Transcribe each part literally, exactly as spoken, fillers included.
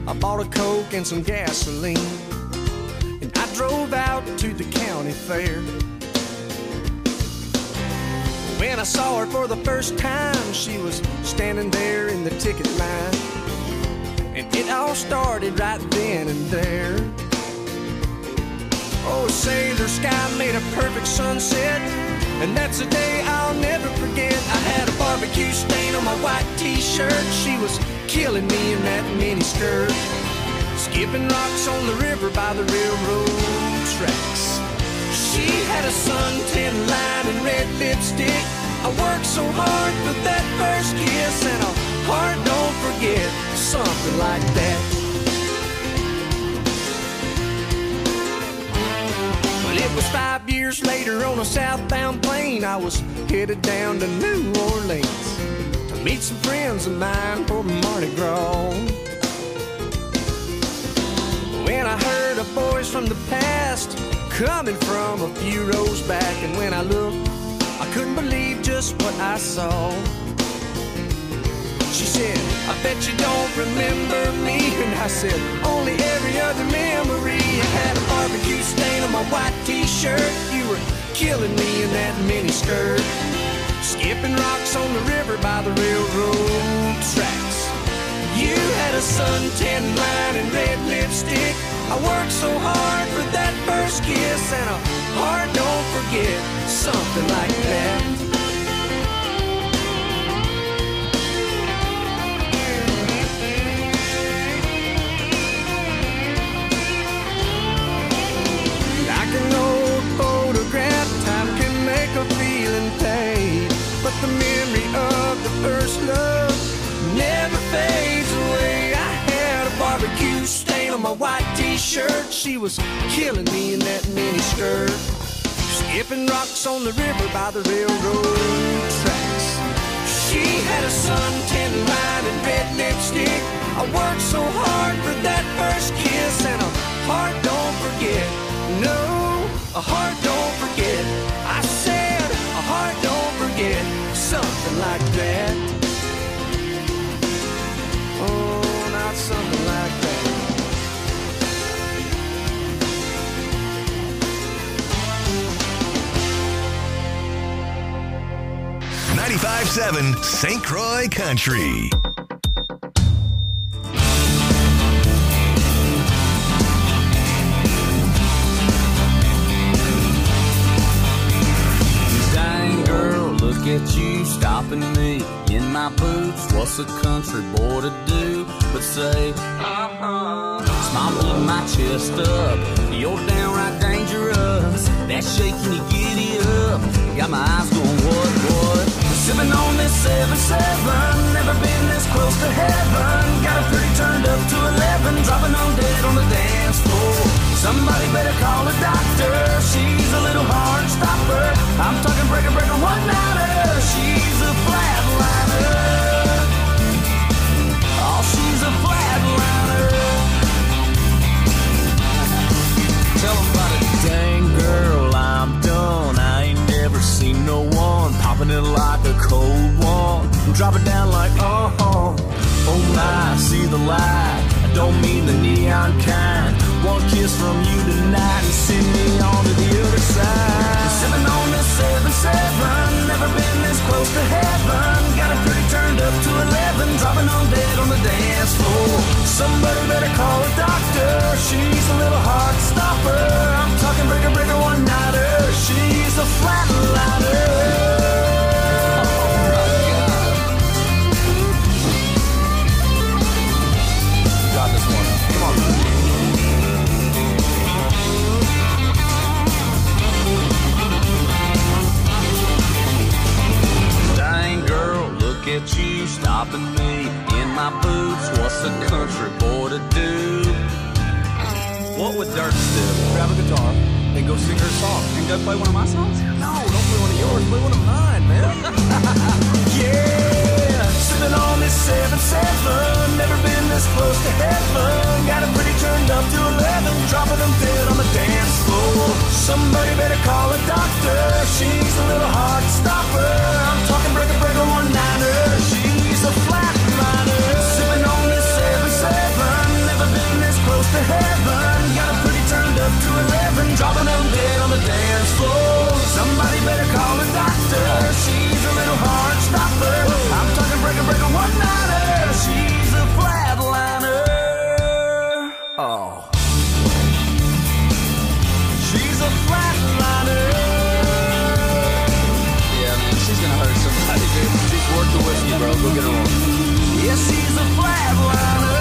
I bought a Coke and some gasoline, and I drove out to the county fair. When I saw her for the first time, she was standing there in the ticket line, and it all started right then and there. Oh, say, the sky made a perfect sunset, and that's a day I'll never forget. I had a barbecue stain on my white t-shirt. She was killing me in that mini skirt, skipping rocks on the river by the railroad tracks. She had a suntan line and red lipstick. I worked so hard for that first kiss, and a heart don't forget, something like that. It was five years later on a southbound plane. I was headed down to New Orleans to meet some friends of mine for Mardi Gras. When I heard a voice from the past coming from a few rows back, and when I looked, I couldn't believe just what I saw. She said, I bet you don't remember me. And I said, only every other memory. I had a barbecue stain on my white t-shirt. You were killing me in that mini skirt, skipping rocks on the river by the railroad tracks. You had a suntan line and red lipstick. I worked so hard for that first kiss, and a heart don't forget, something like that. A feeling paid, but the memory of the first love never fades away. I had a barbecue stain on my white t-shirt. She was killing me in that mini skirt, skipping rocks on the river by the railroad tracks. She had a suntan line and red lipstick. I worked so hard for that first kiss, and a heart don't forget. No, a heart don't forget. I said a heart don't forget, something like that. Oh, not something like that. ninety-five point seven Saint Croix Country. At you stopping me in my boots. What's a country boy to do but say, uh-huh? Smile pulling my chest up. You're downright dangerous. That shaking you giddy up. Got my eyes going, what, what? Sipping on this seven seven. Never been this close to heaven. Got a pretty turned up to eleven. Dropping on dead on the dance floor. Somebody better call a doctor. She's a little hard stopper. I'm talking breaker, breaker, one-nighter. She's a flatliner. Oh, she's a flatliner. Tell them about it. Dang girl, I'm done. I ain't never seen no one popping it like a cold one. Drop it down like, uh-huh. Oh my, see the light. I don't mean the neon kind. One kiss from you tonight and send me on to the other side. Sipping on this seven seven. Never been this close to heaven. Got it pretty turned up to eleven. Dropping on dead on the dance floor. Somebody better call a doctor. She's a little heart stopper. I'm talking breaker, breaker, one-nighter. She's a flatliner. Got this one. Come on. At you stopping me in my boots. What's a country boy to do? What would Dirk do? Grab a guitar and go sing her song. And go play one of my songs? No, don't play one of yours. Play one of mine, man. Yeah, sipping on this seven seven. Never been this close to heaven. Got it pretty turned up to eleven. Dropping them dead on the dance floor. Somebody better call a doctor. She's a little heart stopper. I'm talking breaker, breaker, one-nighter. She's a flatliner. Sipping on this seven seven. Never Go get her on. Yeah, she's a flatliner.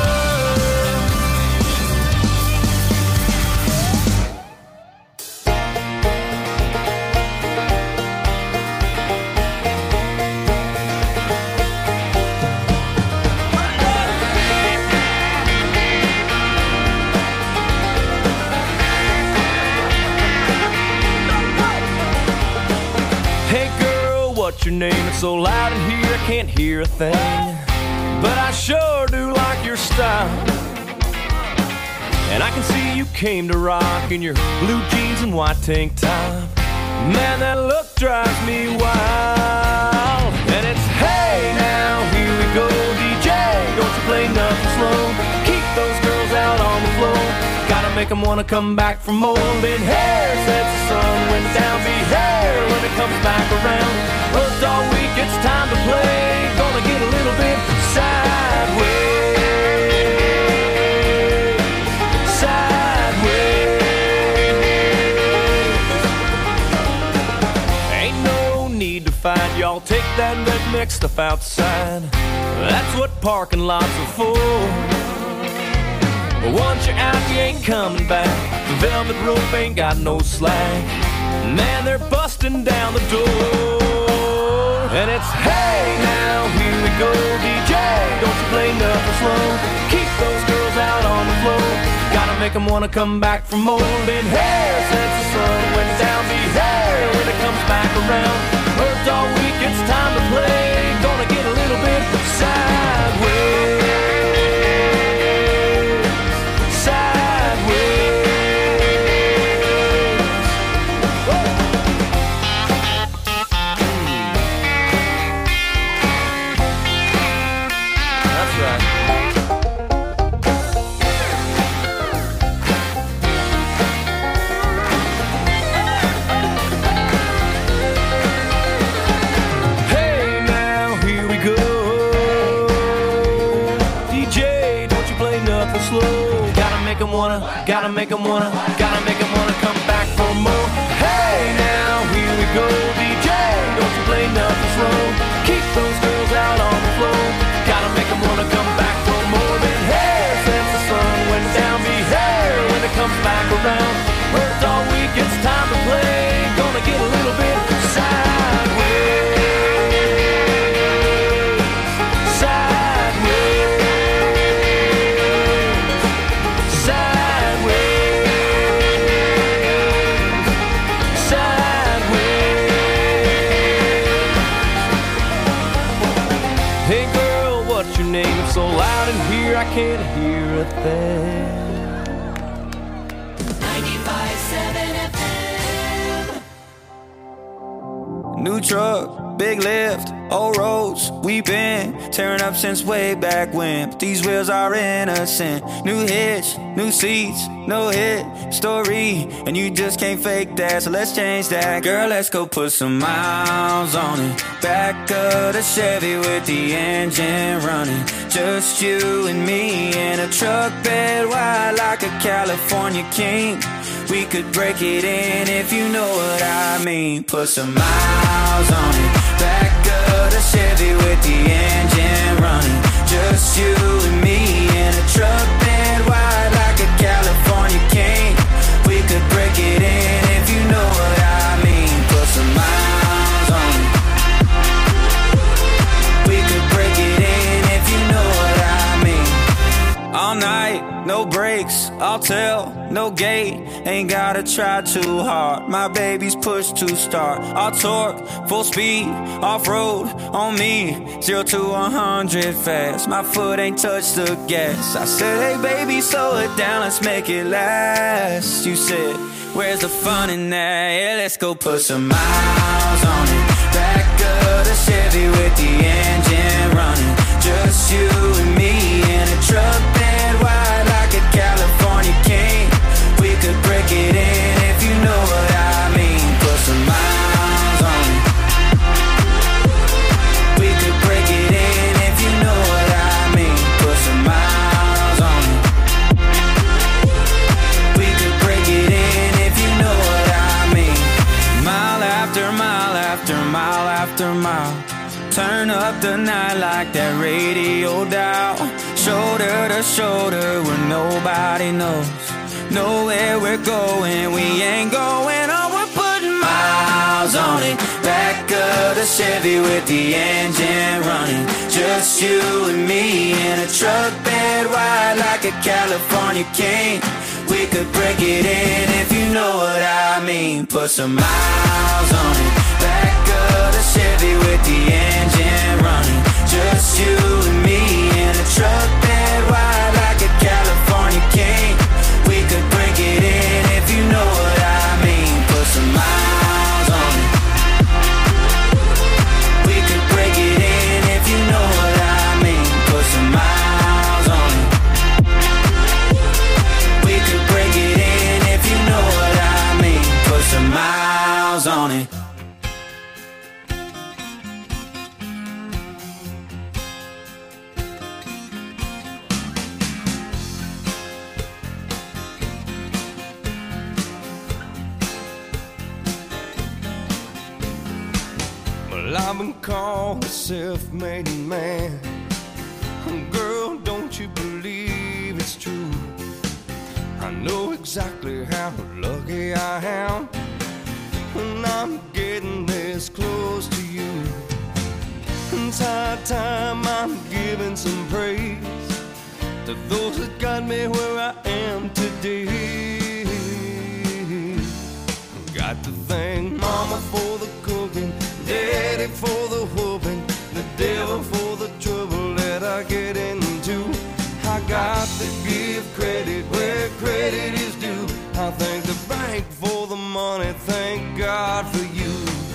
What's your name? It's so loud in here I can't hear a thing, but I sure do like your style. And I can see you came to rock in your blue jeans and white tank top. Man, that look drives me wild. And it's hey now, here we go, D J, don't you play nothing slow. Keep those girls out on the floor. Gotta make them wanna come back for more. Been hair since the sun went down. Be hair when it comes back around. Worked all week, it's time to play. Gonna get a little bit sideways. Sideways. Ain't no need to fight, y'all take that redneck stuff outside. That's what parking lots are for. But once you're out, you ain't coming back. The velvet rope ain't got no slack. Man, they're busting down the door. And it's hey now, here we go, D J, don't you play nothing slow. Keep those girls out on the floor. Gotta make them wanna come back for more. Been here since the sun went down. Be here when it comes back around. Worked all week, it's time to play. Gonna get a little bit sideways. Wanna, gotta make them wanna, gotta make them wanna come back for more. Hey now, here we go, D J, don't you play nothing slow. Keep those girls out on the floor. Gotta make them wanna come back for more. Than hair since the sun went down. Be hair when it comes back around. Worked all week, it's time to play. Gonna get a little bit sideways. So loud in here I can't hear a thing. ninety-five seven F M. New truck, big lift, old roads. We been tearing up since way back when. But these wheels are innocent. New hitch, new seats, no hit story. And you just can't fake that, so let's change that. Girl, let's go put some miles on it. Back of the Chevy with the engine running. Just you and me in a truck bed wide like a California king. We could break it in if you know what I mean. Put some miles on it. Back of the Chevy with the engine running. Just you and me in a truck bed wide like a California king. We could break it in if you know what I mean. Put some miles on it. We could break it in if you know what I mean. All night, no brakes, I'll tell, no gate. Ain't gotta try too hard. My baby's push to start. I'll torque, full speed, off-road on me. Zero to one hundred fast. My foot ain't touched the gas. I said, hey baby, slow it down, let's make it last. You said, where's the fun in that? Yeah, let's go put some miles on it. Back of the Chevy with the engine running. Just you and me in a truck bed wide like a California king. We could break it in if you know what I mean. Put some miles on it. We could break it in if you know what I mean. Put some miles on it. We could break it in if you know what I mean. Mile after mile after mile after mile. turn up the night like that radio dial. Shoulder to shoulder where nobody knows. Nowhere we're going, we ain't going on. We're putting miles on it. Back of the Chevy with the engine running. Just you and me in a truck bed wide like a California king. We could break it in if you know what I mean. Put some miles on it. Back of the Chevy with the engine running. Just you and me in a truck bed wide like a California king. We could break it in if you know what I mean. Put some miles on it. We could break it in if you know what I mean. Put some miles on it. We could break it in if you know what I mean. Put some miles on it. I've been called a self-made man. Girl, don't you believe it's true? I know exactly how lucky I am when I'm getting this close to you. It's high time I'm giving some praise to those that got me where I am today. Got to thank Mama for the cooking, Daddy for the whooping, the devil for the trouble that I get into. I got to give credit where credit is due. I thank the bank for the money, thank God for you.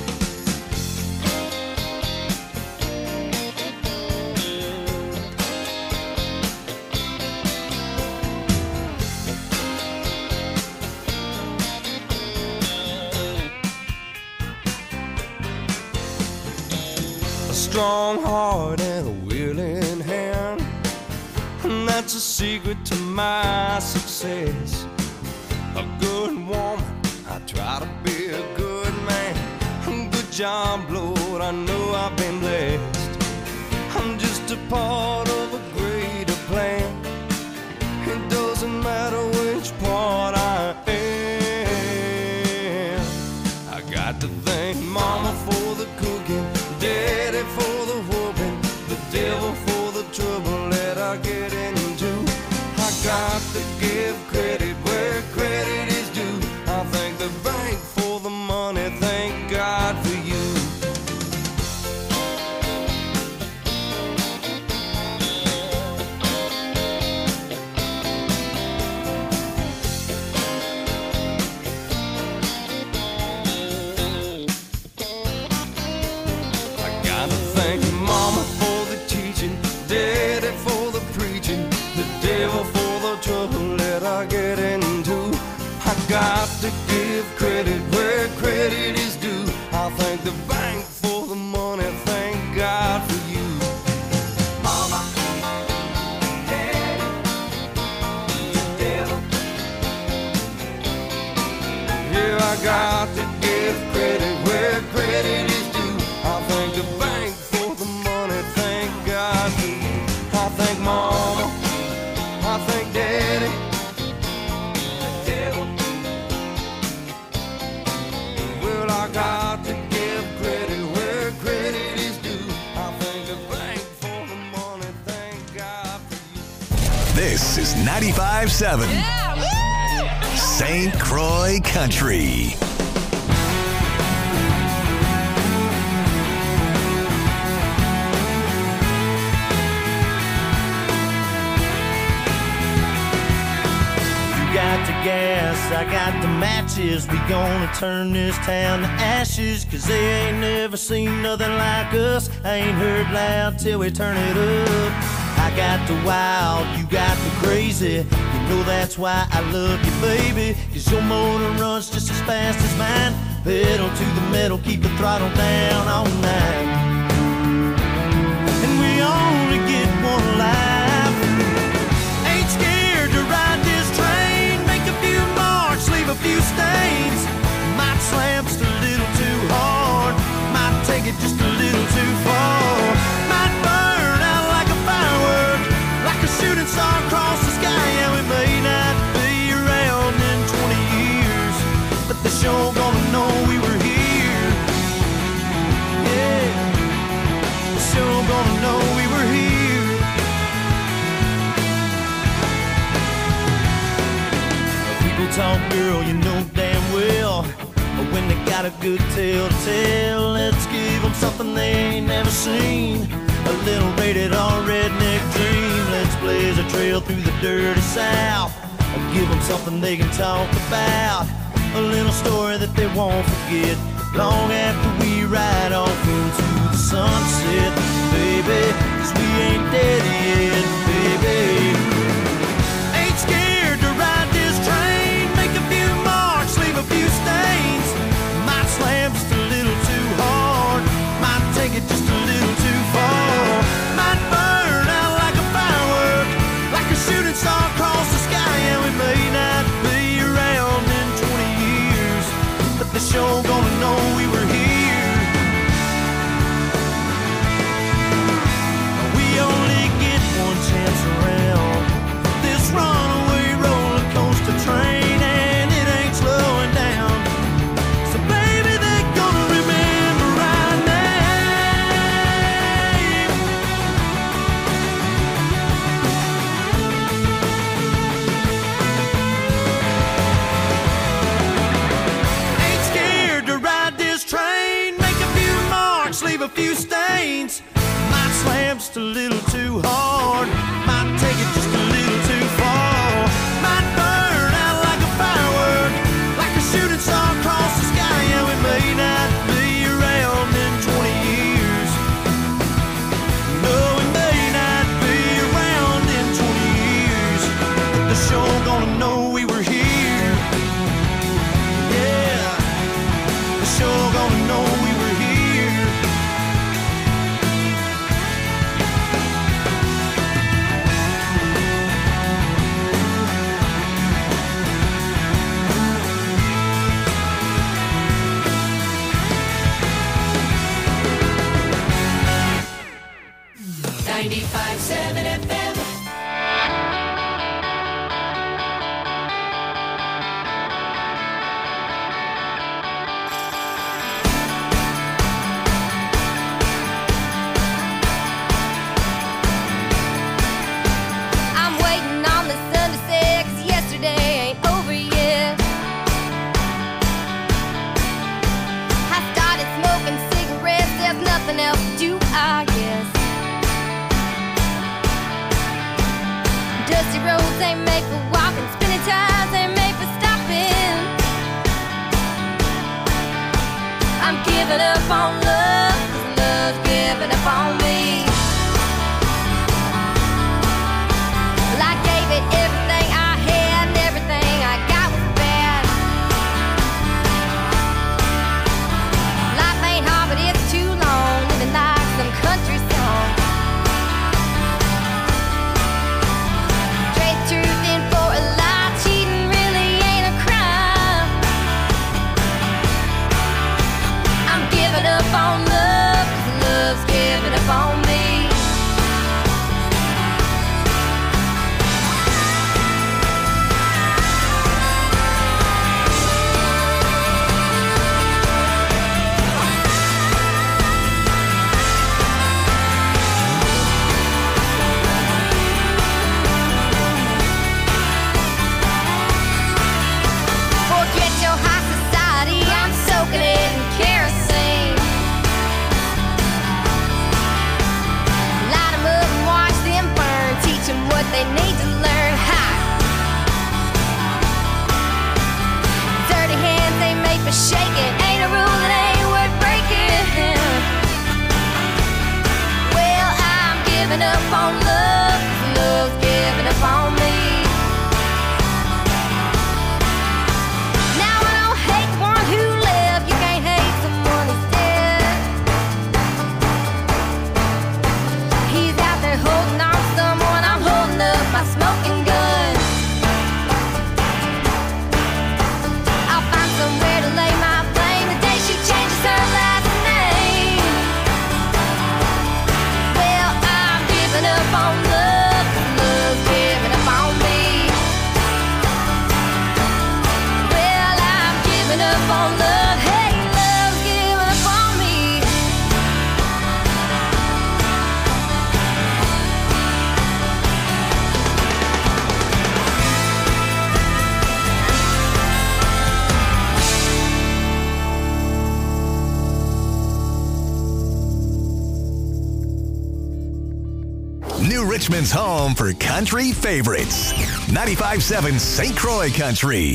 Strong heart and a willing hand, and that's a secret to my success. A good woman, I try to be a good man. Good job, Lord, I know I've been blessed. I'm just a part of a greater plan. It doesn't matter which part I am. I got to thank Mama for the cooking, Daddy for the whooping, the devil for the trouble that I get into. I got to give credit where credit is due. I thank the bank for the money, thank God for you. Thank Mama for the teaching, Daddy for the preaching, the devil for the trouble that I get into. I got to give credit where credit is due. I thank the bank for the money, thank God for you. Mama, Daddy, the devil. Yeah, I got to give credit where credit is due. I thank the bank for the money, thank God for you. I thank Mama, I thank Daddy, the devil. Well, I got to give credit where credit is due. I thank the bank for the money, thank God for you. This is ninety-five point seven Yeah. Saint Croix Country. Got the gas, I got the matches. We gonna turn this town to ashes, cause they ain't never seen nothing like us. I ain't heard loud till we turn it up. I got the wild, you got the crazy. You know that's why I love you, baby, cause your motor runs just as fast as mine. Pedal to the metal, keep the throttle down all night. And we only get one life. Ain't scared to ride this train, make a few marks, leave a few stains. Might slam just a little too hard, might take it just a little too far. talk girl, you know damn well. But when they got a good tale to tell, let's give them something they ain't never seen. A little rated R redneck dream. Let's blaze a trail through the dirty South. Or give them something they can talk about. A little story that they won't forget long after we ride off into the sunset. Baby, 'cause we ain't dead yet, baby. Ain't scared to ride this train. Make a few marks, leave a few stains. Might slam just a little too hard. Might take it just a little too far. Might burn out like a firework, like a shooting star across the sky. And we may not be around in twenty years, but the show gonna know we were here. We only get one chance around this runaway roller coaster train, and it ain't slowing down. So baby, they're gonna remember our name. Ain't scared to ride this train. Make a few marks, leave a few stains. Might slam just a little too hard. Might take it just a little too far. Might burn out like a firework, like a shooting star across the sky. And we may not be around in twenty years. No, we may not be around in twenty years, but the show gonna know we were here. Yeah, the show gonna know we were here. ninety-five point seven F M. I'm waiting on the sun to set, 'cause yesterday ain't over yet. I started smoking cigarettes, there's nothing else to do, I guess. Dusty roads ain't made for walking, spinning tires ain't made for stopping. I'm giving up on love, 'cause love's giving up on me. Well, I gave it everything I had, and everything I got was bad. Life ain't hard, but it's too long, living like some country song. Trade truth in for a lie, cheating really ain't a crime. I'm giving up on love, 'cause love's giving up on me. Forget your high society, I'm soaking it in kerosene. Light 'em up and watch them burn, teach 'em what they need to learn. Ha! Dirty hands ain't made for shaking, ain't a rule that ain't worth breaking. Well, I'm giving up on love, 'cause love's giving up on me. Now I don't hate the one who left, you can't hate someone who's dead. He's out there holding on to someone, I'm holding up my smoking gun. I'll find somewhere to lay my blame. Richmond's home for country favorites. ninety-five point seven Saint Croix Country.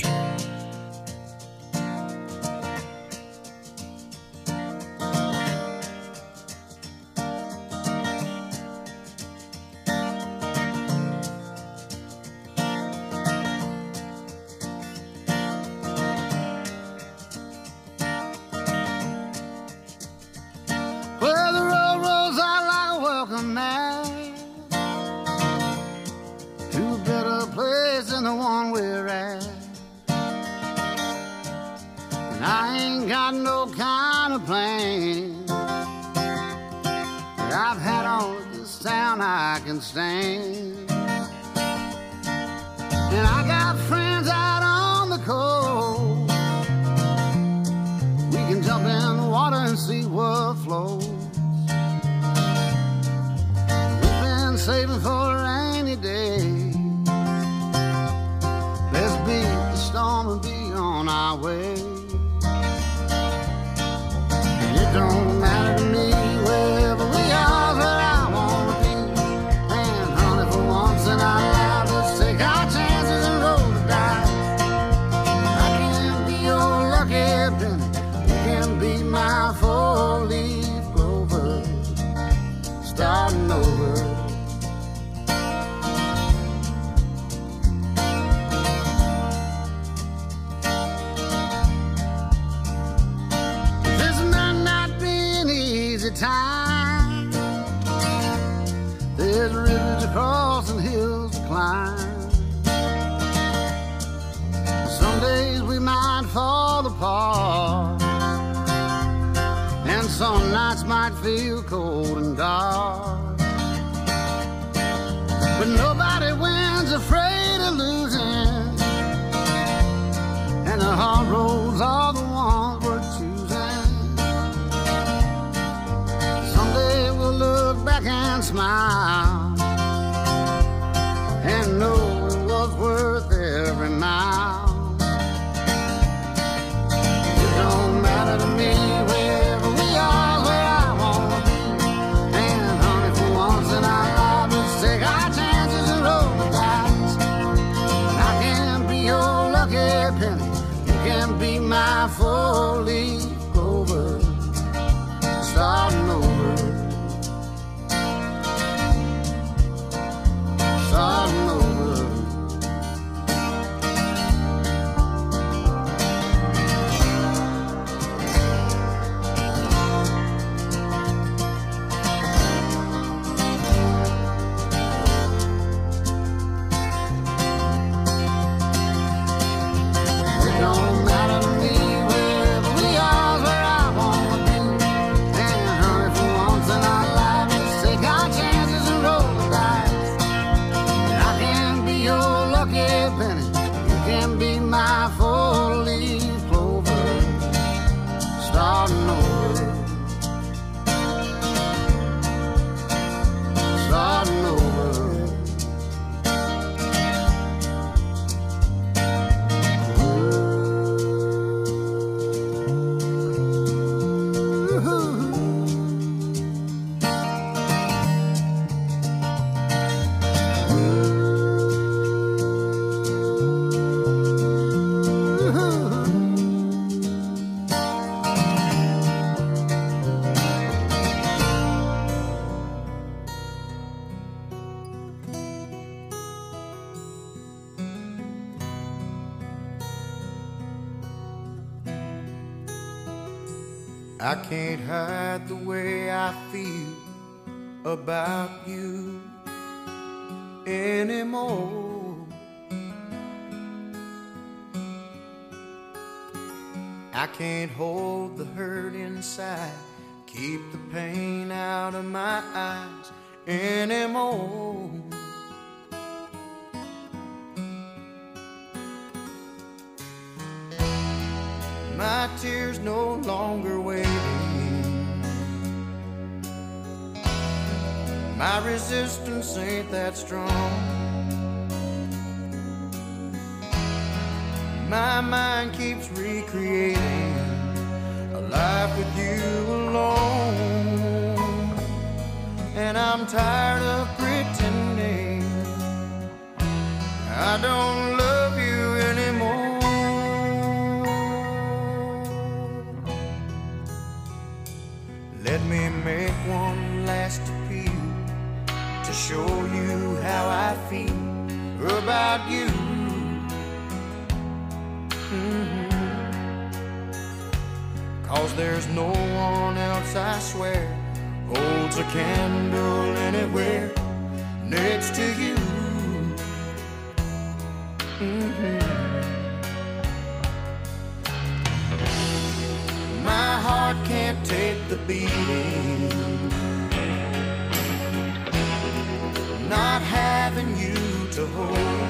I can't hide the way I feel about you anymore. I can't hold the hurt inside, keep the pain out of my eyes anymore. My tears no longer waiting. My resistance ain't that strong. My mind keeps recreating a life with you alone. And I'm tired of pretending I don't love you anymore. Let me make one last appeal to show you how I feel about you. Mm-hmm. 'Cause there's no one else, I swear, holds a candle anywhere next to you. Mm-hmm. My heart can't take the beating, not having you to hold.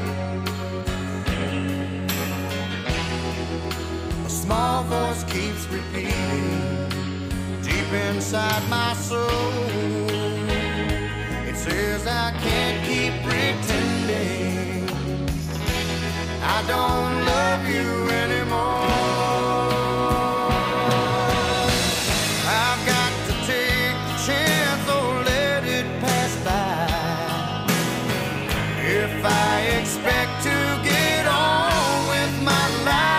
A small voice keeps repeating deep inside my soul. It says I can't keep pretending I don't love you anymore. I've got to take the chance or let it pass by. If I expect to get on with my life,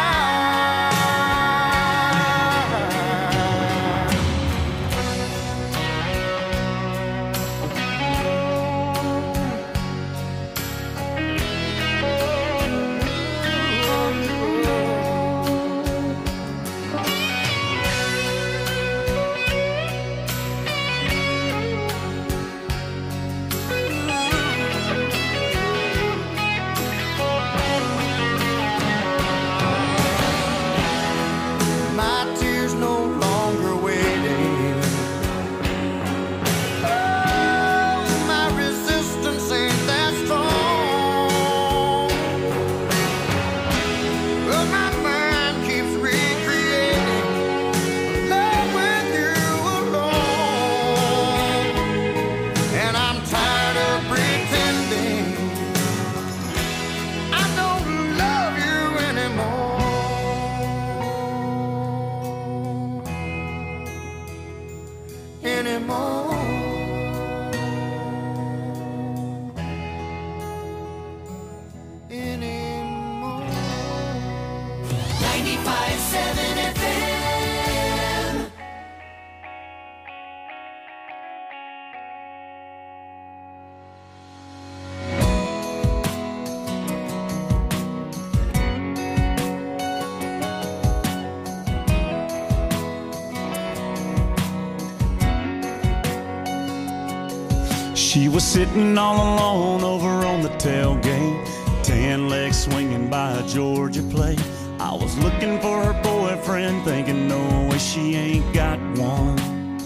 she was sitting all alone over on the tailgate, tan legs swinging by a Georgia plate. I was looking for her boyfriend, thinking no way she ain't got one.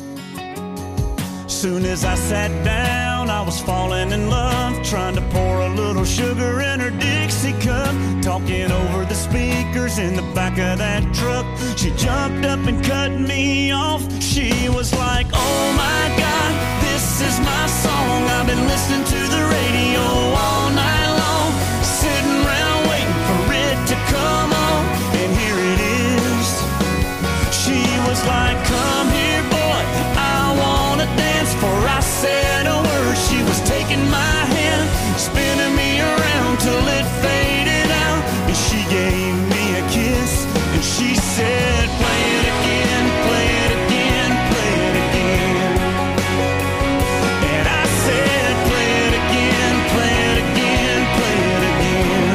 Soon as I sat down, I was falling in love, trying to pour a little sugar in her Dixie cup, talking over the speakers in the back of that truck. She jumped up and cut me off. She was like, oh my God, this is my song. I've been listening to the radio all night long, sitting around waiting for it to come on, and here it is. She was like, come here, boy, I wanna dance. Before I said a word, she was taking my hand, spinning me around till it faded out, and she gave me a kiss, and she said, play it again, play it again, play it again. And I said, play it again, play it again, play it again.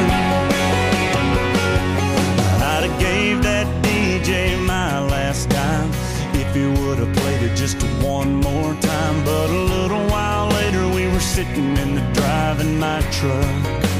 I'd have gave that D J my last dime if he would have played it just one more time. But a little while later we were sitting in the driving my truck.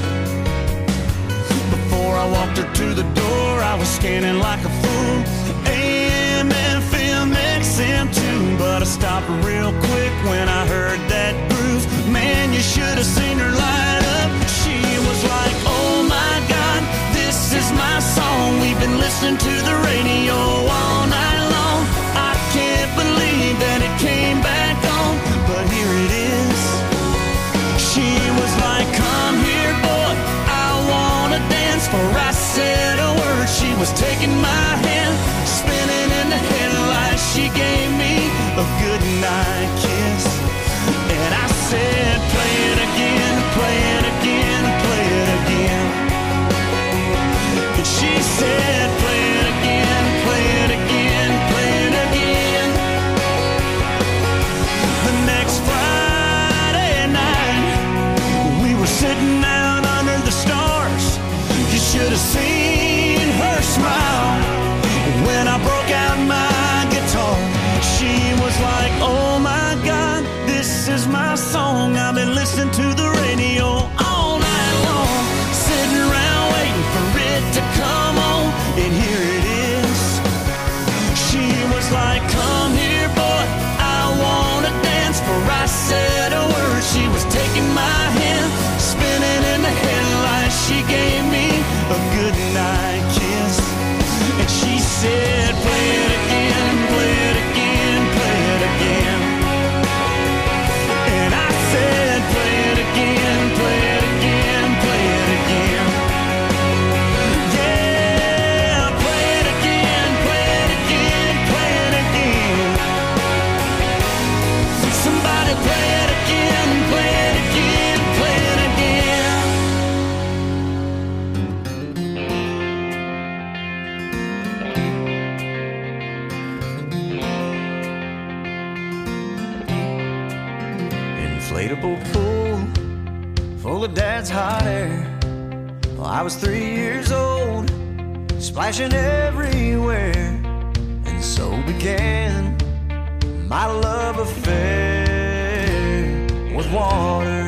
Before I walked her to the door, I was scanning like a fool, A M, F M, X M too. But I stopped real quick when I heard that groove. Man, you should have seen her light up. She was like, oh my God, this is my song. We've been listening to the radio all night long. I can't believe that it came back on, but here it is. She was like, come here, boy, I wanna dance. For I said a word, she was taking my hand, spinning in the headlights. She gave me a goodnight kiss, and I said, play it again, play it again, play it again. She said, play it again, play it again, play it again. The next Friday night, we were sitting out under the stars. You should have seen her smile when I broke out my guitar. She was like, oh my God, this is my song. I've been listening to the radio all night long, sitting around waiting for it to come on, and here it is. She was like, come here boy, I wanna dance. For I said a word, she was taking my hand, spinning in the headlights. She gave me a good night kiss, and she said, play it again, play it again, play it again. And I said, play it again, play it again, play it again. Yeah, play it again, play it again, play it again. Somebody play it again, play it again, play it again. Inflatable pool full of dad's hot air. Well, I was three years old, splashing everywhere, and so began my love affair with water.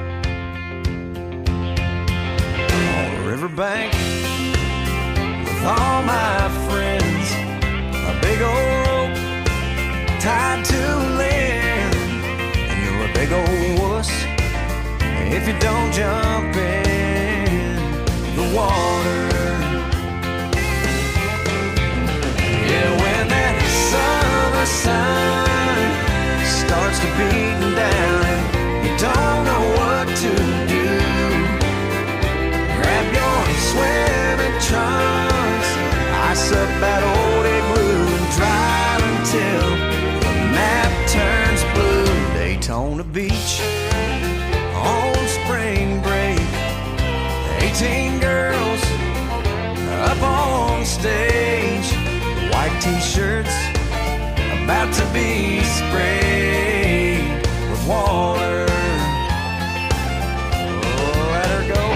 On the riverbank with all my friends, a big old rope tied to land, and you're a big old wuss if you don't jump in the water. Yeah, when that summer sun starts to beat down and you don't know what to do, grab your swimming trunks, ice up that old igloo, and drive until the map turns blue. Daytona Beach on spring break, eighteen girls up on stage, white t-shirts about to be sprayed with water. Oh, let her go,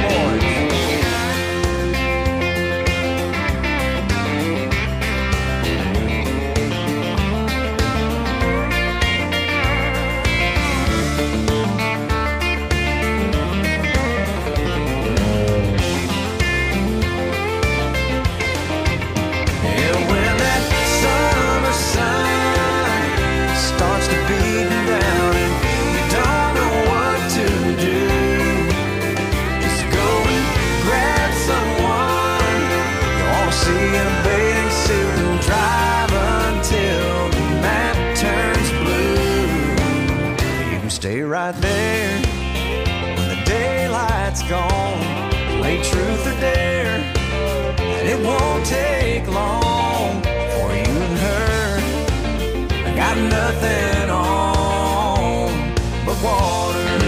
stay right there when the daylight's gone. Play truth or dare, and it won't take long for you and her. I got nothing on but water.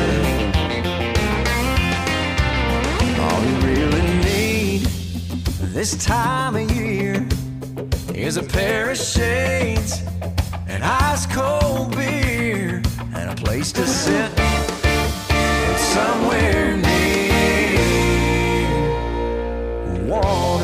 All you really need this time of year is a pair of shades, an ice cold beer, and a place to sit somewhere near water.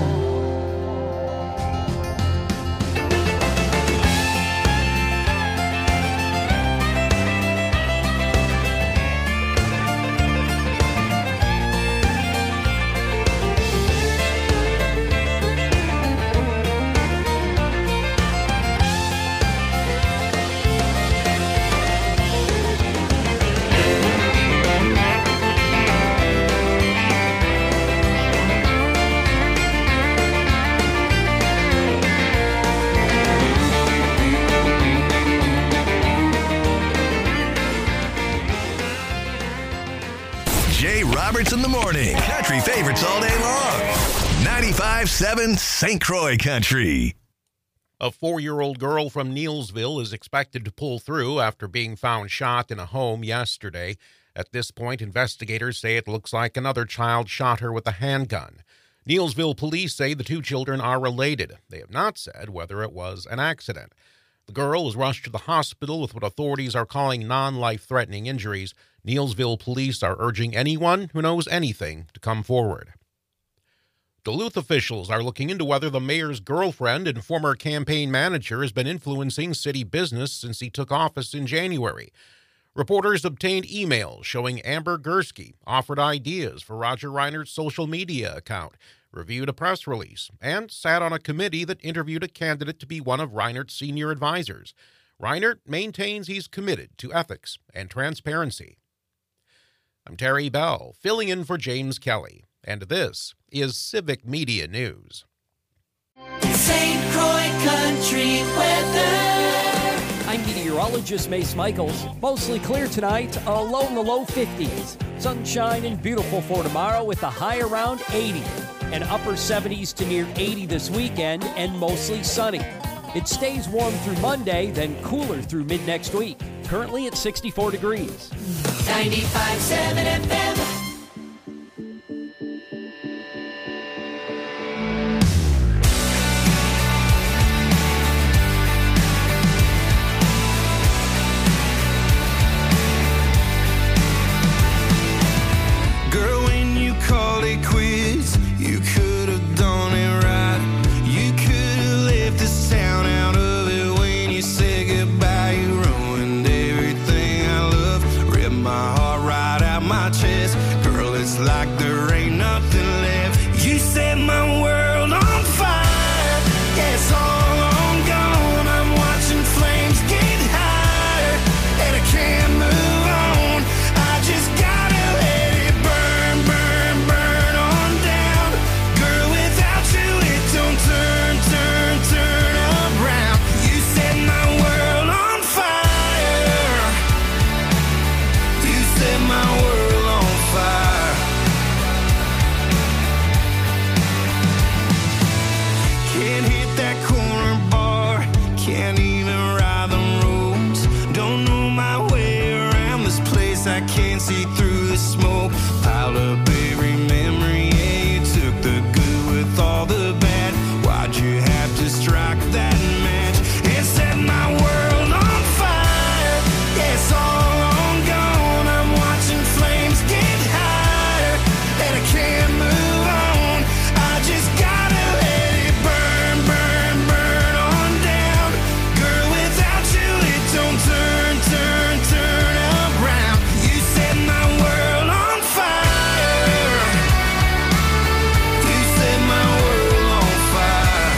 Roberts in the morning. Country favorites all day long. ninety-five seven Saint Croix Country. A four-year-old girl from Neelsville is expected to pull through after being found shot in a home yesterday. At this point, investigators say it looks like another child shot her with a handgun. Neilsville police say the two children are related. They have not said whether it was an accident. The girl was rushed to the hospital with what authorities are calling non-life-threatening injuries. Neilsville police are urging anyone who knows anything to come forward. Duluth officials are looking into whether the mayor's girlfriend and former campaign manager has been influencing city business since he took office in January. Reporters obtained emails showing Amber Gursky offered ideas for Roger Reinert's social media account, reviewed a press release, and sat on a committee that interviewed a candidate to be one of Reinert's senior advisors. Reinert maintains he's committed to ethics and transparency. I'm Terry Bell, filling in for James Kelly, and this is Civic Media News. Saint Croix Country weather. I'm meteorologist Mace Michaels. Mostly clear tonight, a low in the low fifties. Sunshine and beautiful for tomorrow with a high around eighty. And upper seventies to near eighty this weekend and mostly sunny. It stays warm through Monday, then cooler through mid-next week. Currently at sixty-four degrees. ninety-five point seven F M. Like there ain't nothing left. You set my world on fire. Yeah, it's all I'm gone. I'm watching flames get higher, and I can't move on. I just gotta let it burn, burn, burn on down. Girl, without you it don't turn, turn, turn around. You set my world on fire. You set my world on fire. Can't hit that corner bar, can't even ride the roads. Don't know my way around this place, I can't see through the smoke. Piled up every memory, yeah, you took the good with all the bad. Why'd you have to strike that match and set my world on fire? Yeah, it's all on gone, I'm watching flames get higher, and I can't move on. I just gotta let it burn, burn, burn on down. Girl, without you it don't turn, turn, turn around. You set my world on fire. You set my world on fire.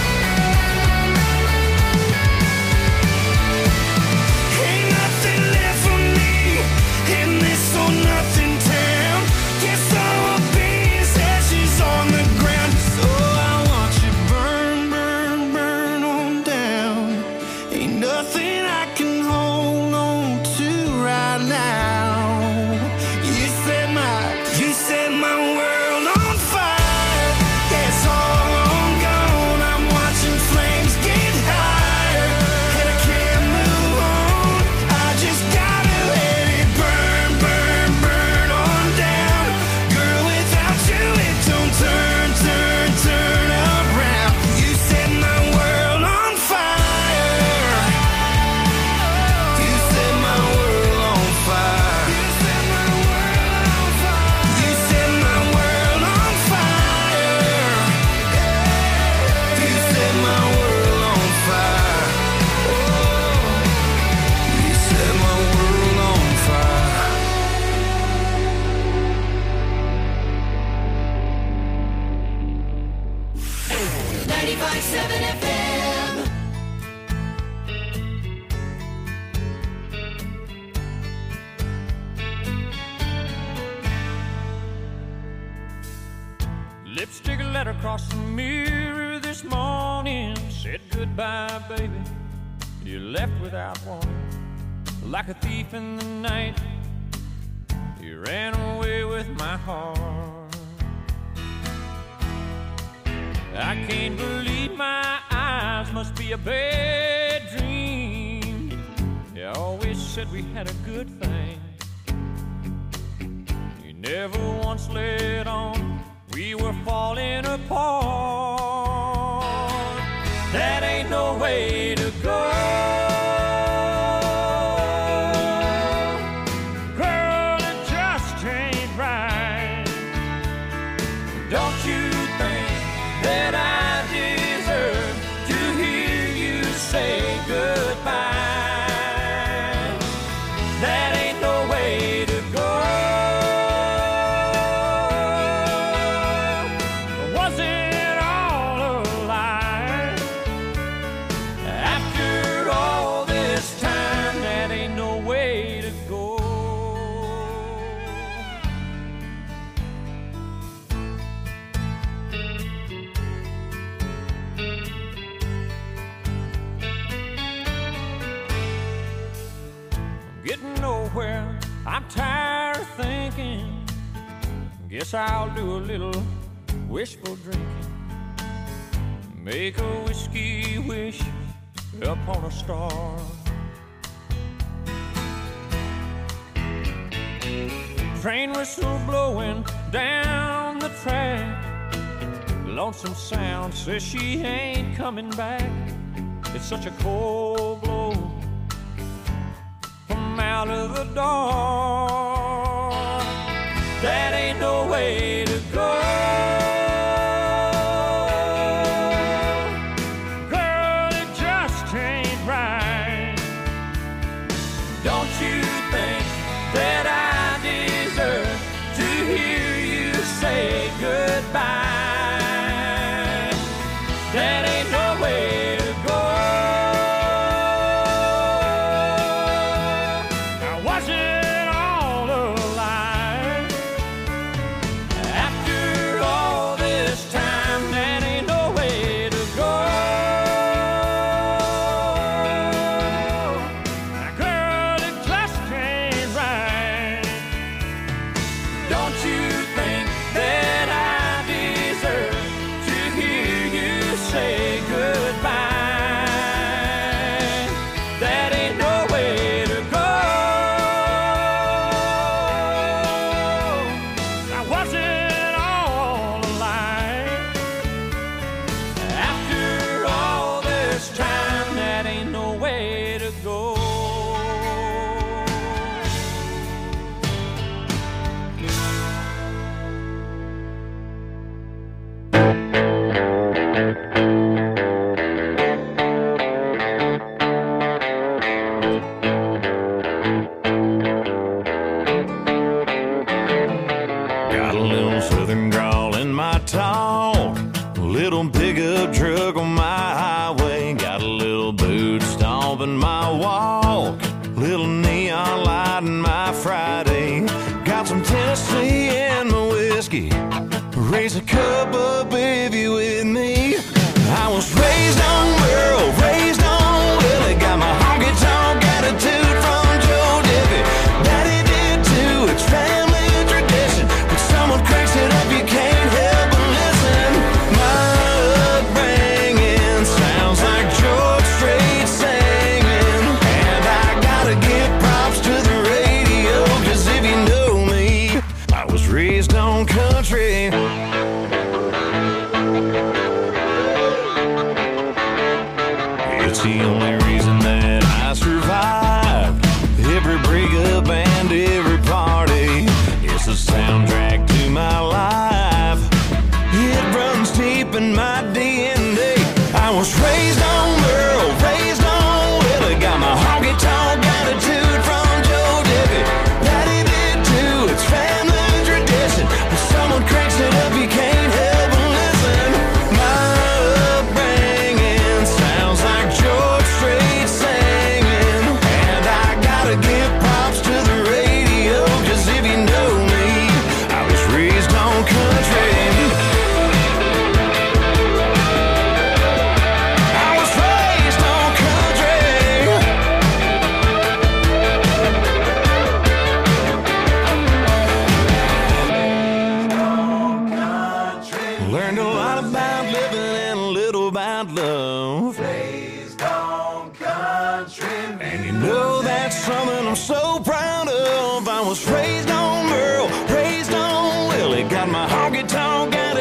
Ain't nothing left for me in this or nothing town. Guess all I'll be is ashes on the ground. So I want you burn, burn, burn on down. Ain't nothing I can hold on to right now. You set my, you set my world on fire. Yeah, it's all on gone. I'm watching flames get higher, and I can't move on. I just gotta let it burn, burn, burn on down. Girl, without you it don't turn, turn, turn around. You set my world on fire. You set my world on fire. You set my world on fire. You set my world on fire. You set my world on fire. Oh, you set my world on fire. ninety-five point seven F M. Lipstick letter across the mirror this morning. Said goodbye, baby. You left without warning. Like a thief in the night, you ran away with my heart. I can't believe my eyes, must be a bad dream. You always said we had a good thing. You never once let on we were falling apart. That ain't no way to go. Girl, it just ain't right. Don't you think that I deserve to hear you say goodbye? That ain't no way to go. Was it all a lie? After all this time, that ain't no way to go. Getting nowhere, I'm tired of thinking. Guess I'll do a little wishful drinking. Make a whiskey wish upon a star. Train whistle blowing down the track. Lonesome Sound says she ain't coming back. It's such a cold blow from out of the dark. That ain't no way to go. Girl, it just ain't right. Don't you think that I deserve to hear you say goodbye? That ain't no way to go. Now was it all a lie? After all this time, that ain't no way to go. Now girl, it just ain't right. Don't you think that I deserve to hear you say goodbye? That ain't no way to go. Now was it all a lie? After all this time, that ain't no way to go. Got a little southern drawl in my talk, a little pickup truck on my highway. Got a little boot stomp in my walk, little neon light in my Friday. Got some Tennessee in my whiskey, raise a cup up if you with me. I was raised on Merle, raised on Willie, got my honky tonk attitude from Joe Diffie. Daddy did too, it's family tradition. When someone cranks it up, you can't help but listen. My upbringing sounds like George Strait singing. And I gotta give props to the radio, cause if you know me, I was raised on country. It's the only reason that I survived every breakup and every party. It's the soundtrack to my life. It runs deep in my D N A. I was raised on Merle, raised on Willie, got my honky tonk attitude from Joe Diffie. Daddy did too, it's family tradition. When someone cranks it up, you can't help but listen. My upbringing sounds like George Strait singing. And I gotta give props to the radio, cause if you know me, I was raised on country. I was raised on country. Learned a lot about living and a little about love. Raised on country. And you know that's something I'm so proud of. I was raised on Merle, raised on Willie, got my honky tonk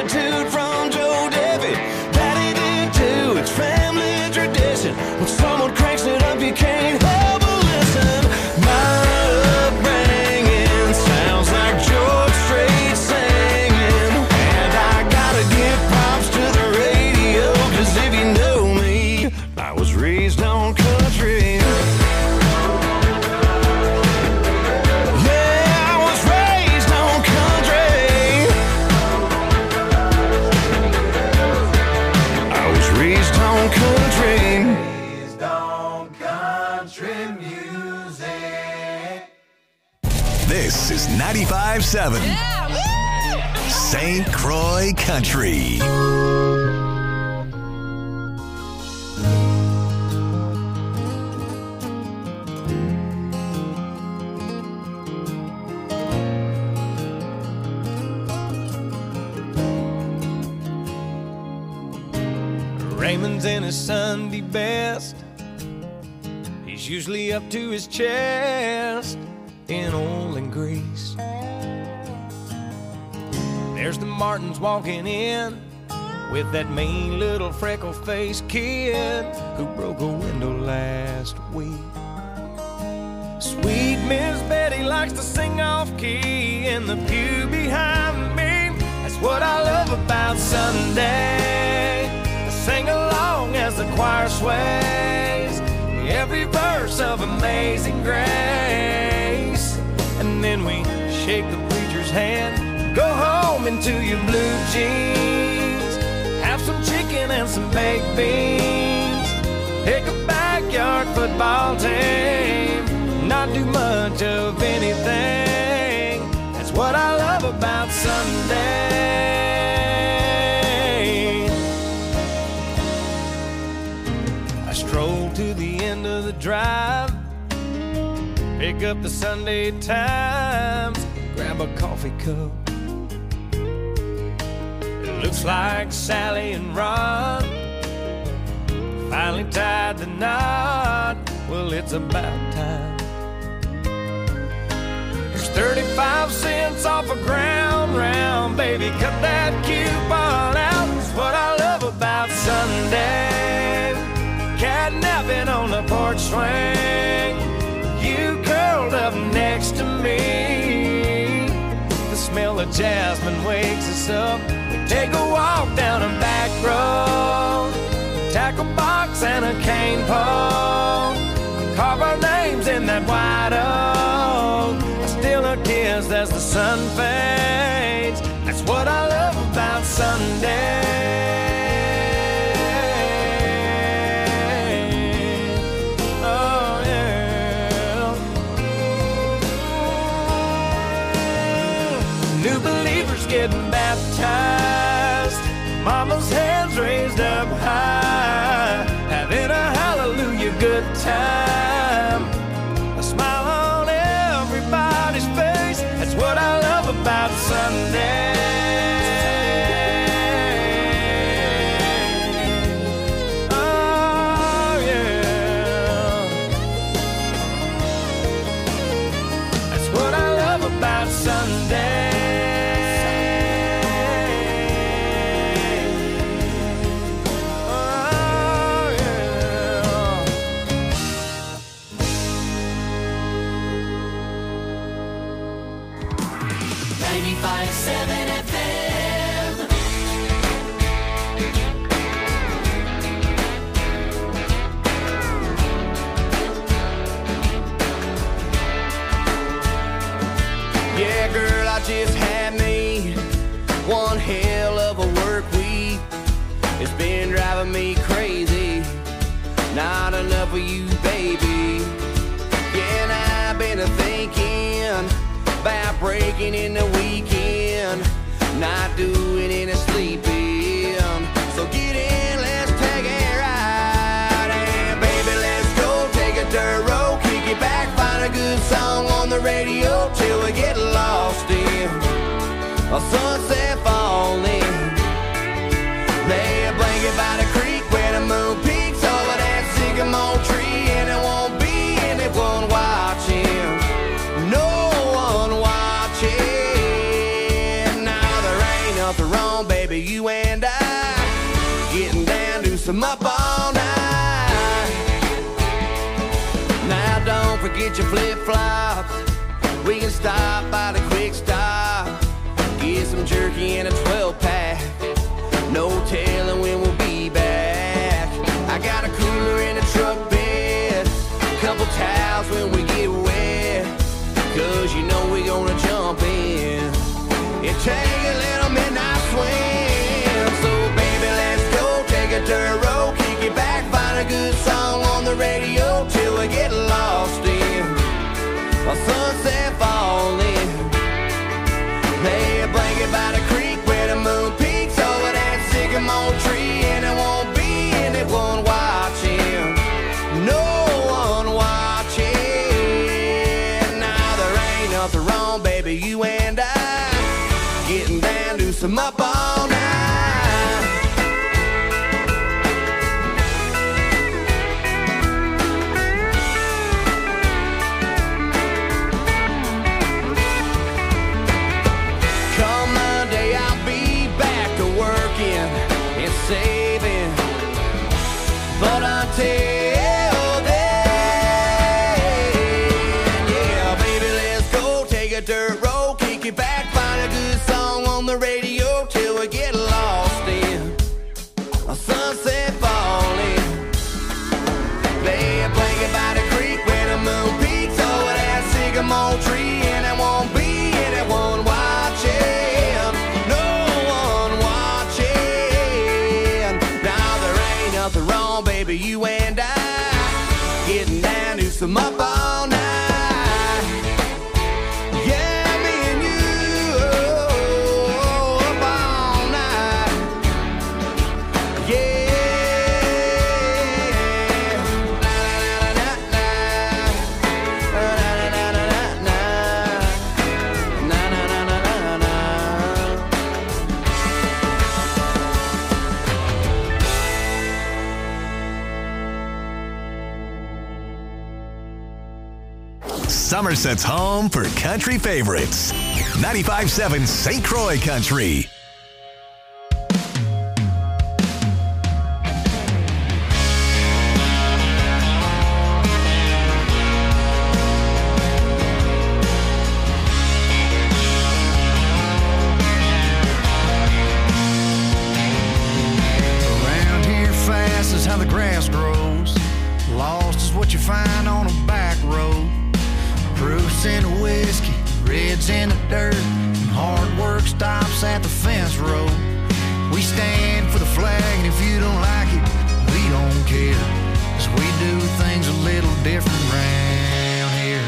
This is ninety-five seven Saint Croix Country. Raymond's in his Sunday best. He's usually up to his chest in oil and grease. There's the Martins walking in with that mean little freckle-faced kid who broke a window last week. Sweet Miss Betty likes to sing off-key in the pew behind me. That's what I love about Sunday. Sing along as the choir sways every verse of Amazing Grace. And then we shake the preacher's hand, go home into your blue jeans, have some chicken and some baked beans, pick a backyard football team, not do much of anything. That's what I love about Sunday. Stroll to the end of the drive, pick up the Sunday Times, grab a coffee cup. It looks like Sally and Ron finally tied the knot. Well, it's about time. There's thirty-five cents off a ground round, baby, cut that coupon out. That's what I love about Sunday. Catnapping on the porch swing, you curled up next to me. The smell of jasmine wakes us up. We take a walk down a back road, tackle box and a cane pole, carve our names in that white oak. I steal a kiss as the sun fades. That's what I love about Sunday. Getting baptized, mama's hands raised up high, having a hallelujah good time, a smile on everybody's face. That's what I love about Sunday. Oh yeah, that's what I love about Sunday. ninety-five seven F M. Yeah, girl, I just had me one hell of a work week. It's been driving me crazy. Not enough of you, baby. Yeah, and I've been thinking about breaking in the weekend, not doing any sleeping. So get in, let's take a ride, and baby, let's go take a dirt road, kick it back, find a good song on the radio till we get lost in a sunset falling. Lay a blanket by the creek where the moon peaks over that sycamore tree, and it won't be anyone watching. No. Wrong, baby, you and I getting down to some up all night. Now don't forget your flip-flops. We can stop by the quick stop, get some jerky and a twelve pack. No telling when we'll be back. I got a cooler in the truck bed, a couple towels when we get wet, cause you know we gonna jump in and take a little midnight swim. So baby, let's go take a dirt road, kick it back, find a good song on the radio till we get lost in a sunset falling. saving. But until then, yeah, baby, let's go take a dirt road, kick it back, find a good song on the radio till we get lost in a sunset falling. Lay a blanket by the creek where the moon peaks over that sycamore tree, and there won't be anyone watching, no one watching. Now there ain't nothing wrong, baby, you and I getting down to some up all night. Yeah, me and you up all night. Yeah. Na, na, na, na, na, na, na, na, na, na, na, na, na. Somerset's home for country favorites. ninety-five point seven Saint Croix Country. Around here fast is how the grass grows. Lost is what you find on a back road. Proofs in the whiskey, reds in the dirt, and hard work stops at the fence road. We stand for the flag, and if you don't like it, we don't care, 'cause we do things a little different round here.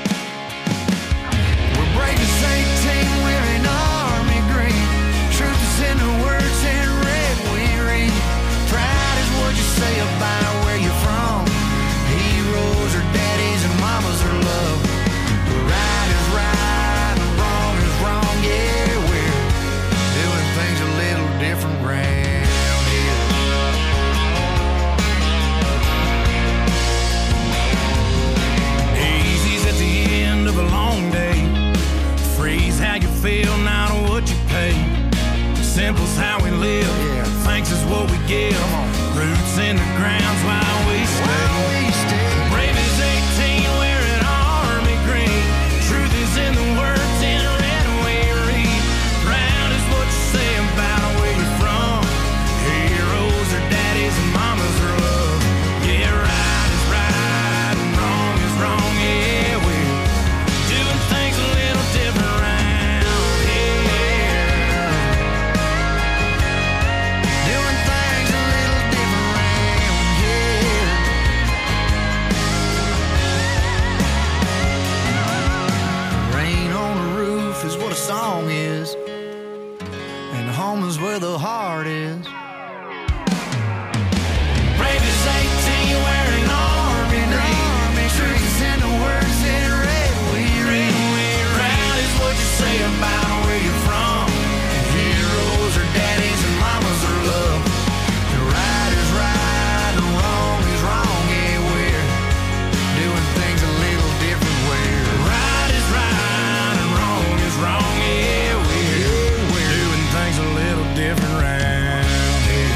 We're brave as eighteen, wearing army green. Truth is in the words in red we read. Pride is what you say about where you're from. Heroes are daddies and mamas are love. Right is right and wrong is wrong, yeah, we're doing things a little different round here. Easy's at the end of a long day. Free's how you feel, not what you pay. Simple's how we live, yeah. Thanks is what we give. Roots in the ground's why we stay. Brave as eighteen, wearing army green. Truth is in the words in red we read. Proud is what you say about where you're from. Heroes are daddies and mamas are love. Yeah, right is right and wrong is wrong. Yeah, we're doing things a little different round here. Doing things a little different round here. Rain on the roof is what a song is, and home is where the heart is. Brave as eighteen, wearing army green. Truth in the words in red we read. Proud is what you say about where you're from. Heroes are daddies and mamas are love. Right is right and wrong is wrong. Yeah, we're doing things a little different. Where right is right and wrong is wrong. Yeah, we're doing things a little different round here.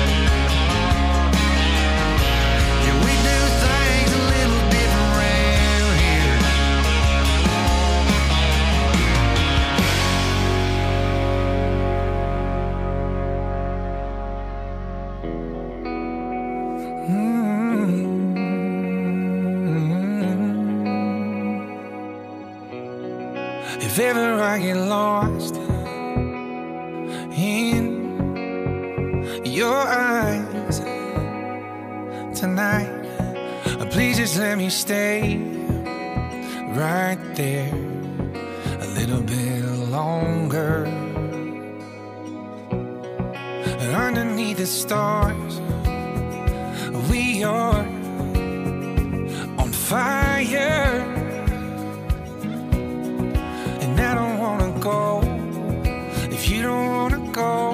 Yeah, we do things a little different round here. If ever I get lost in your eyes tonight, please just let me stay right there a little bit longer. And underneath the stars, we are on fire. And I don't wanna go if you don't wanna go.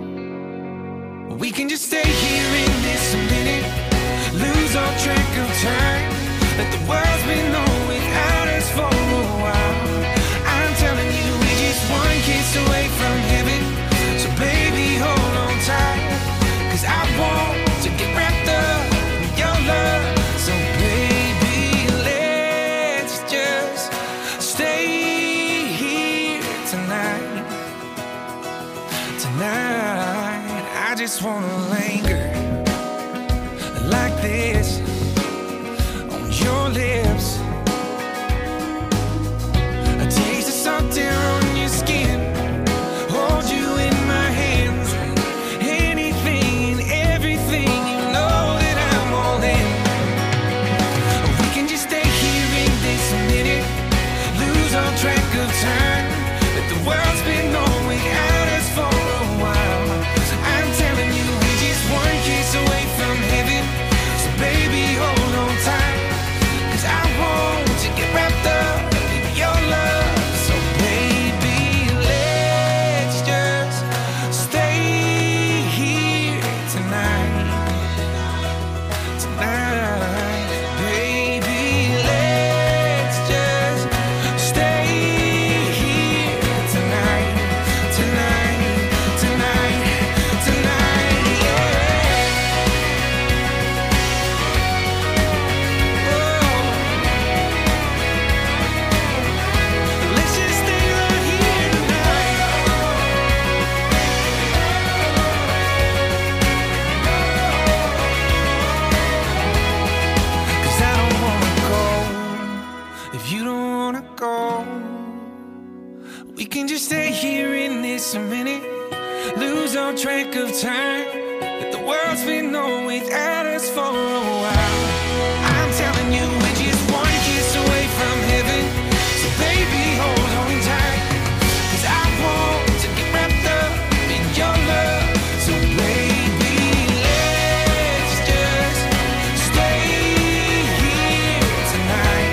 We can just stay here in this minute, lose all track of time. Let the world spin on without us for a while. I'm telling you, we're just one kiss away from heaven. So baby, hold on tight. just wanna linger like this on your lips. A taste of salt air on your skin. Hold you in my hands. Anything and everything, you know that I'm all in. We can just stay here in this minute, lose all track of time. That the world's been going without us for a while. I'm telling you, we just one kiss away from heaven. So baby, hold on tight, 'cause I want to get wrapped up in your love. So baby, let's just stay here tonight. Tonight, baby, let's just stay here tonight. Tonight, tonight, tonight, yeah. Oh. Let's just stay right here tonight. 'Cause I don't wanna go if you don't wanna go. We can just stay here in this a minute, lose all track of time. That the world's been on without us for a while. I'm telling you, we're just one kiss away from heaven. So baby, hold on tight, 'cause I want to get wrapped up in your love. So baby, let's just stay here tonight.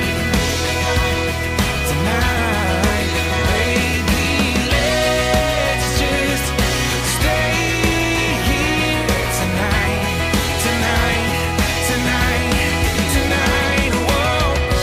Tonight, baby, let's just stay here tonight. Tonight, tonight, tonight, whoa.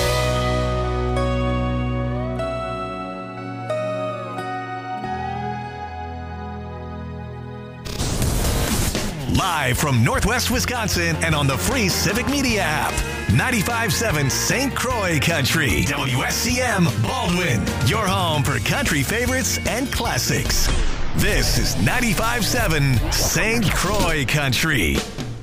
Live from Northwest Wisconsin and on the free Civic Media app. ninety-five point seven Saint Croix Country. W S C M Baldwin. Your home for country favorites and classics. This is ninety-five point seven Saint Croix Country.